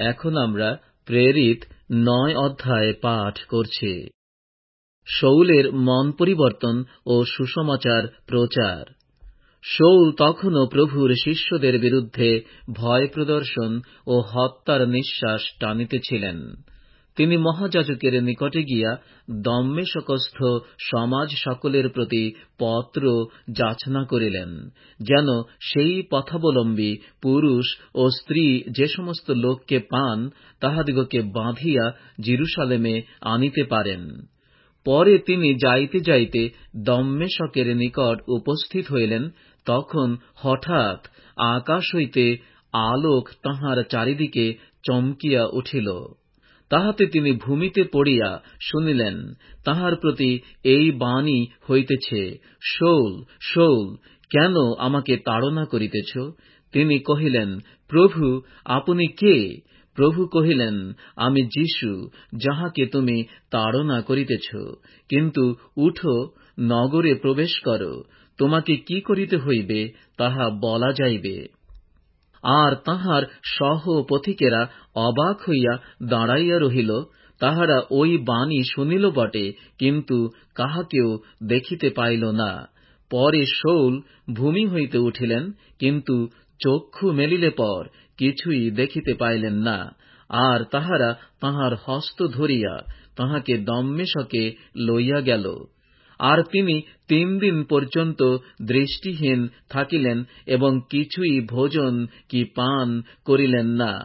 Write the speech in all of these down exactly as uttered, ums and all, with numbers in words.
এখন আমরা প্রেরিত নয় অধ্যায় পাঠ করছি। শৌলের মন পরিবর্তন ও সুসমাচার প্রচার। শৌল তখনও প্রভুর শিষ্যদের বিরুদ্ধে ভয় প্রদর্শন ও হত্যার নিঃশ্বাস টানিতেছিলেন। তিনি মহাযাজকের নিকটে গিয়া দম্মেশকস্থ সমাজ সকলের প্রতি পত্র যাচনা করিলেন, যেন সেই পথাবলম্বী পুরুষ ও স্ত্রী যে সমস্ত লোককে পান, তাহাদিগকে বাঁধিয়া জেরুসালেমে আনিতে পারেন। পরে তিনি যাইতে যাইতে দম্মেশকের নিকট উপস্থিত হইলেন। তখন হঠাৎ আকাশ হইতে আলোক তাঁহার চারিদিকে চমকিয়া উঠিল। তাহাতে তিনি ভূমিতে পড়িয়া শুনিলেন, তাঁহার প্রতি এই বাণী হইতেছে, শৌল, শৌল, কেন আমাকে তাড়না করিতেছ? তিনি কহিলেন, প্রভু, আপনি কে? প্রভু কহিলেন, আমি যীশু, যাহাকে তুমি তাড়না করিতেছ। কিন্তু উঠো, নগরে প্রবেশ কর, তোমাকে কি করিতে হইবে তাহা বলা যাইবে। আর তাঁহার সহপথিকেরা অবাক হইয়া দাঁড়াইয়া রহিল। তাহারা ওই বাণী শুনিল বটে, কিন্তু কাহাকেও দেখিতে পাইল না। পরে শৌল ভূমি হইতে উঠিলেন, কিন্তু চক্ষু মেলিলে পর কিছুই দেখিতে পাইলেন না। আর তাহারা তাঁহার হস্ত ধরিয়া তাঁহাকে দম্মেশকে লইয়া গেল। আর তিনি তিন দিন পর্যন্ত দৃষ্টিহীন থাকিলেন এবং কিছুই ভোজন কি পান করিলেন না।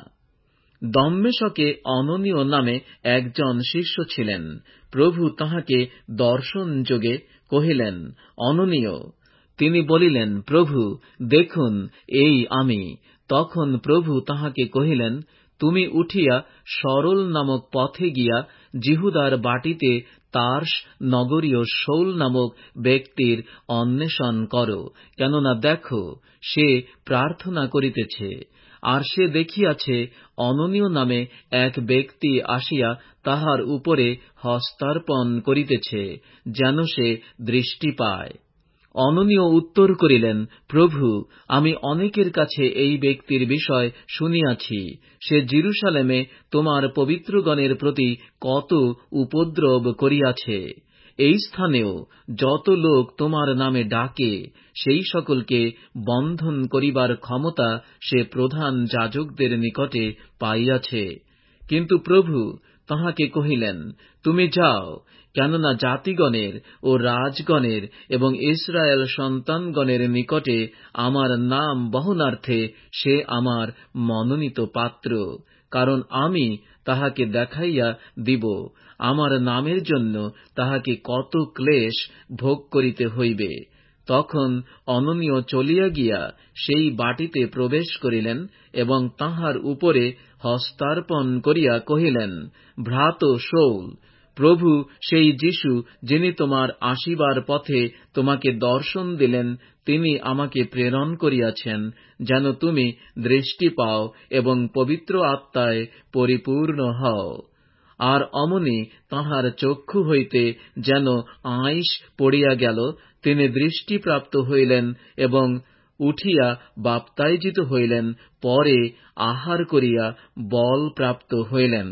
দম্মেশকে অননীয় নামে একজন শিষ্য ছিলেন। প্রভু তাঁহাকে দর্শন যোগে কহিলেন, অননীয়। তিনি বলিলেন, প্রভু, দেখুন, এই আমি। তখন প্রভু তাঁহাকে কহিলেন, তুমি উঠিয়া সরল নামক পথে গিয়া জিহুদার বাটিতে তার্স নগরীয় শৌল নামক ব্যক্তির অন্বেষণ করো, কেননা দেখো, সে প্রার্থনা করিতেছে। আর সে দেখিয়াছে অননীয় নামে এক ব্যক্তি আসিয়া তাহার উপরে হস্তার্পণ করিতেছে, যেন সে দৃষ্টি পায়। অননীয় উত্তর করিলেন, প্রভু, আমি অনেকের কাছে এই ব্যক্তির বিষয় শুনিয়াছি। সে জেরুসালেমে তোমার পবিত্রগণের প্রতি কত উপদ্রব করিয়াছে। এই স্থানেও যত লোক তোমার নামে ডাকে, সেই সকলকে বন্ধন করিবার ক্ষমতা সে প্রধান যাজকদের নিকটে পাইয়াছে। কিন্তু প্রভু তাঁহাকে কহিলেন, তুমি যাও, কেননা জাতিগণের ও রাজগণের এবং ইসরায়েল সন্তানগণের নিকটে আমার নাম বহনার্থে সে আমার মনোনীত পাত্র। কারণ আমি তাহাকে দেখাইয়া দিব আমার নামের জন্য তাহাকে কত ক্লেশ ভোগ করিতে হইবে। তখন অননীয় চলিয়া গিয়া সেই বাটিতে প্রবেশ করিলেন এবং তাহার উপরে হস্তার্পণ করিয়া কহিলেন, ভ্রাত শৌল, প্রভু সেই যীশু, যিনি তোমার আসিবার পথে তোমাকে দর্শন দিলেন, তিনি আমাকে প্রেরণ করিয়াছেন, যেন তুমি দৃষ্টি পাও এবং পবিত্র আত্মায় পরিপূর্ণ হও। আর অমনি তাঁহার চক্ষু হইতে যেন আইস পড়িয়া গেল। তিনি দৃষ্টিপ্রাপ্ত হইলেন এবং উঠিয়া বাপ্তাইজিত হইলেন। পরে আহার করিয়া বল প্রাপ্ত হইলেন।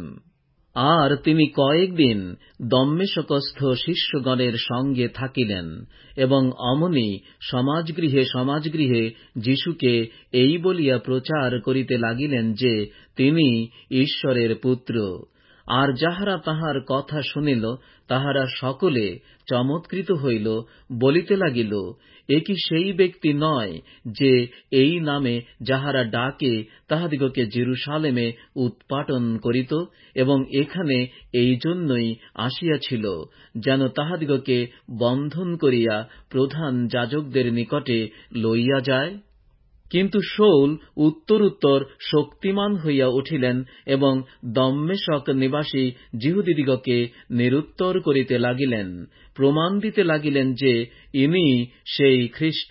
আর তিনি কয়েকদিন দম্মেশকস্থ শিষ্যগণের সঙ্গে থাকিলেন এবং অমনি সমাজগৃহে সমাজগৃহে যীশুকে এই বলিয়া প্রচার করিতে লাগিলেন যে তিনি ঈশ্বরের পুত্র। আর যাহারা তাহার কথা শুনিল, তাহারা সকলে চমৎকৃত হইল, বলিতে লাগিল, এ কি সেই ব্যক্তি নয় যে এই নামে যাহারা ডাকে তাহাদিগকে জেরুসালেমে উৎপাটন করিত এবং এখানে এই জন্যই আসিয়াছিল, যেন তাহাদিগকে বন্ধন করিয়া প্রধান যাজকদের নিকটে লইয়া যায়? কিন্তু শৌল উত্তরোত্তর শক্তিমান হইয়া উঠিলেন এবং দম্মেশক নিবাসী যিহুদিদিগকে নিরুত্তর করিতে লাগিলেন, প্রমাণ দিতে লাগিলেন যে ইনি সেই খ্রিস্ট।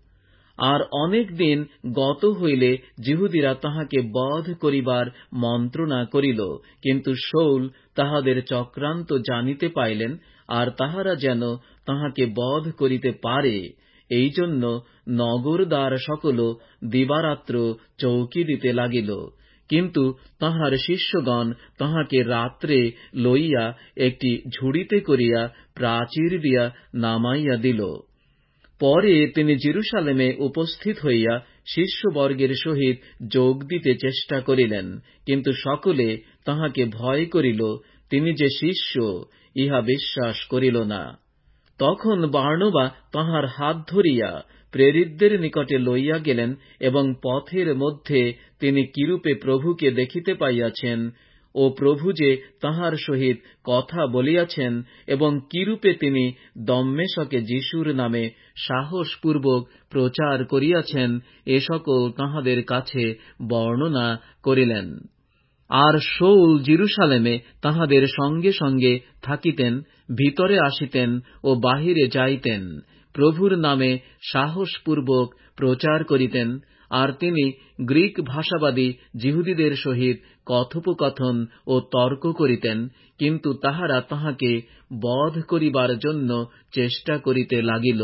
আর অনেক দিন গত হইলে যিহুদিরা তাহাকে বধ করিবার মন্ত্রণা করিল, কিন্তু শৌল তাহাদের চক্রান্ত জানিতে পাইলেন। আর তাহারা যেন তাহাকে বধ করিতে পারে, এই জন্য নগরদ্বার সকল দিবারাত্র চৌকি দিতে লাগিল। কিন্তু তাঁহার শিষ্যগণ তাঁহাকে রাত্রে লইয়া একটি ঝুড়িতে করিয়া প্রাচীর দিয়া নামাইয়া দিল। পরে তিনি জেরুসালেমে উপস্থিত হইয়া শিষ্যবর্গের সহিত যোগ দিতে চেষ্টা করিলেন, কিন্তু সকলে তাঁহাকে ভয় করিল, তিনি যে শিষ্য ইহা বিশ্বাস করিল না। তখন বার্নবা তাঁহার হাত ধরিয়া প্রেরিতদের নিকটে লইয়া গেলেন এবং পথের মধ্যে তিনি কিরূপে প্রভুকে দেখিতে পাইয়াছেন ও প্রভু যে তাঁহার সহিত কথা বলিয়াছেন এবং কিরূপে তিনি দম্মেশকে যিশুর নামে সাহসপূর্বক প্রচার করিয়াছেন, এ সকল তাঁহাদের কাছে বর্ণনা করিলেন। আর শৌল জেরুসালেমে তাঁহাদের সঙ্গে সঙ্গে থাকিতেন, ভিতরে আসিতেন ও বাহিরে যাইতেন, প্রভুর নামে সাহসপূর্বক প্রচার করিতেন। আর তিনি গ্রিক ভাষাবাদী যিহুদীদের সহিত কথোপকথন ও তর্ক করিতেন, কিন্তু তাহারা তাঁহাকে বধ করিবার জন্য চেষ্টা করিতে লাগিল।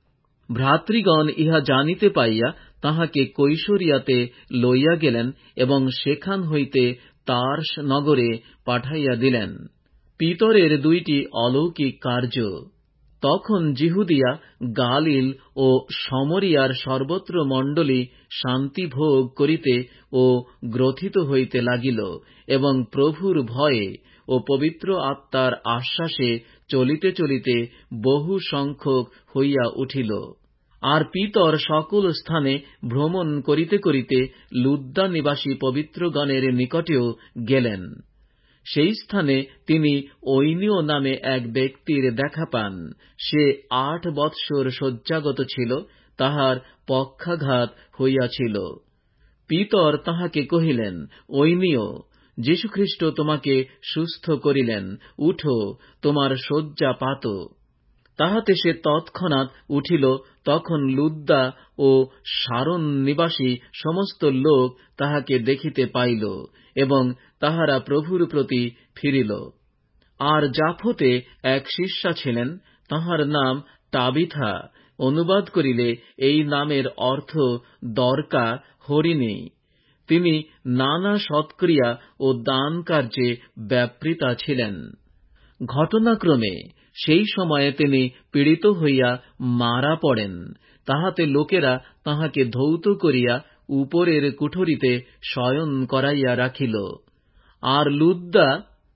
ভ্রাতৃগণ ইহা জানিতে পাইয়া তাঁহাকে কৈশরিয়াতে লইয়া গেলেন এবং সেখান হইতে তার্স নগরে পাঠাইয়া দিলেন। পিতরের দুইটি অলৌকিক কার্য। তখন যিহুদিয়া, গালিল ও সমরিয়ার সর্বত্র মণ্ডলী শান্তি ভোগ করিতে ও গ্রথিত হইতে লাগিল এবং প্রভুর ভয়ে ও পবিত্র আত্মার আশ্বাসে চলিতে চলিতে বহু সংখ্যক হইয়া উঠিল। আর পিতর সকল স্থানে ভ্রমণ করিতে করিতে লুদ্দা নিবাসী পবিত্রগণের নিকটেও গেলেন। সেই স্থানে তিনি ঐনিয় নামে এক ব্যক্তির দেখা পান। সে আট বৎসর শয্যাগত ছিল, তাহার পক্ষাঘাত হইয়াছিল। পিতর তাহাকে কহিলেন, ঐনিয়, যীশুখ্রিস্ট তোমাকে সুস্থ করিলেন, উঠো, তোমার শয্যা পাত। তাহাতে সে তৎক্ষণাৎ উঠিল। তখন লুদ্দা ও সারন নিবাসী সমস্ত লোক তাহাকে দেখিতে পাইল এবং তাহারা প্রভুর প্রতি ফিরিল। আর জাফতে এক শিষ্যা ছিলেন, তাহার নাম তাবিথা, অনুবাদ করিলে এই নামের অর্থ দরকা, হরিণী। তিনি নানা সৎক্রিয়া ও দান কার্যে ব্যাপৃতা ছিলেন। ঘটনাক্রমে সেই সময়ে তিনি পীড়িত হইয়া মারা পড়েন। তাহাতে লোকেরা তাহাকে ধৌত করিয়া উপরের কুঠরিতে শয়ন করাইয়া রাখিল। আর লুদ্দা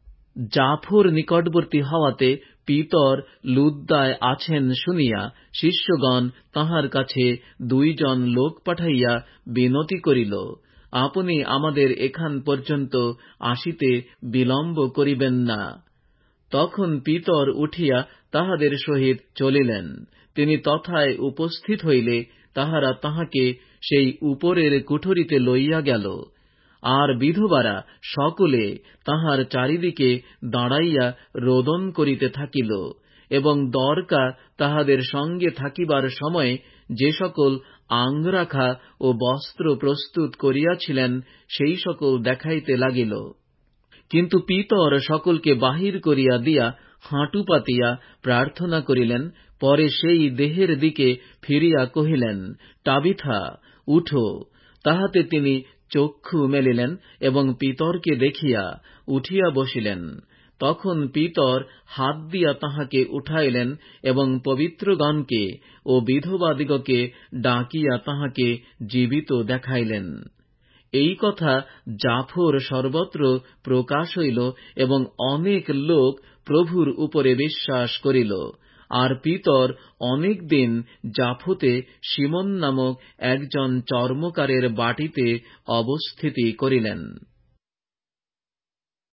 জাফর নিকটবর্তী হওয়াতে পিতর লুদ্দায় আছেন শুনিয়া শিষ্যগণ তাহার কাছে দুইজন লোক পাঠাইয়া বিনতি করিল, আপনি আমাদের এখান পর্যন্ত আসিতে বিলম্ব করিবেন না। তখন পিতর উঠিয়া তাহাদের সহিত চলিলেন। তিনি তথায় উপস্থিত হইলে তাহারা তাহাকে সেই উপরের কুঠরিতে লইয়া গেল। আর বিধবারা সকলে তাহার চারিদিকে দাঁড়াইয়া রোদন করিতে থাকিল এবং দরকা তাহাদের সঙ্গে থাকিবার সময় যে সকল আঙ্গরাখা ও বস্ত্র প্রস্তুত করিয়াছিলেন সেই সকল দেখাইতে লাগিল। কিন্তু পিতর সকলকে বাহির করিয়া দিয়া হাঁটু পাতিয়া প্রার্থনা করিলেন। পরে সেই দেহের দিকে ফিরিয়া কহিলেন, তাবিথা, উঠো। তাহাতে তিনি চক্ষু মেলিলেন এবং পিতরকে দেখিয়া উঠিয়া বসিলেন। তখন পিতর হাত দিয়া তাহাকে উঠাইলেন এবং পবিত্রগণকে ও বিধবাদিগকে ডাকিয়া তাহাকে জীবিত দেখাইলেন। এই কথা জাফর সর্বত্র প্রকাশ হইল এবং অনেক লোক প্রভুর উপরে বিশ্বাস করিল। আর পিতর অনেক দিন জাফতে সিমন নামক একজন চর্মকারের বাটিতে অবস্থিতি করিলেন।